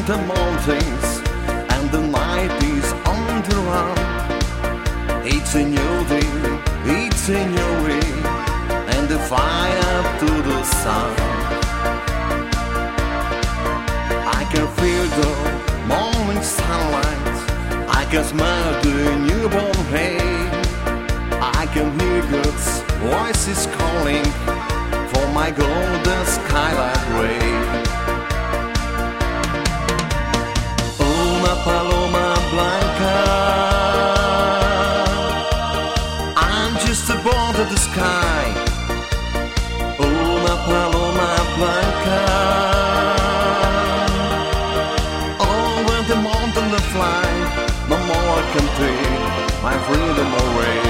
the mountains and the night is on the run. It's a new day, it's a new way, and the fire up to the sun. I can feel the morning sunlight, I can smell the newborn hay, I can hear God's voices calling for my golden skylight ray. Una paloma blanca, I'm just above the sky. Una paloma blanca, over the mountain to fly. No more I can take my freedom away.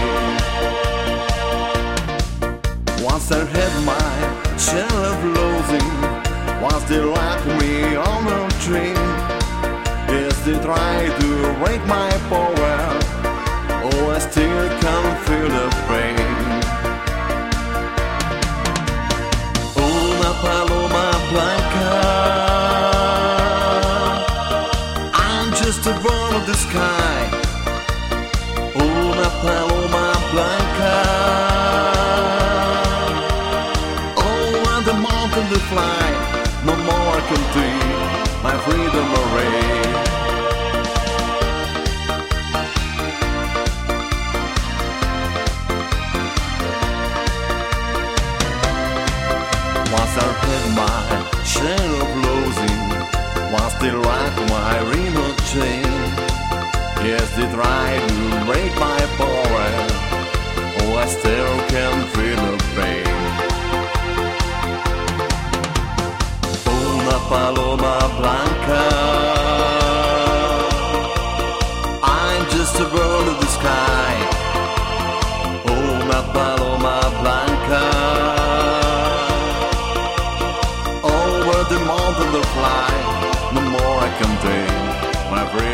Once I had my share of losing, once they locked me on a tree. Yes, they try to break my power, oh, I still can feel the pain. Una paloma blanca, I'm just a bird of the sky. Una paloma blanca, over the mountain to fly. No more I can take my freedom away. Once I had my share of losing, once they locked my remote chain. Yes, they tried to break my power, oh, I still can feel the pain. Una paloma blanca, I'm just a bird of the sky. Una paloma blanca, over the mountain to fly. No more I can take my breath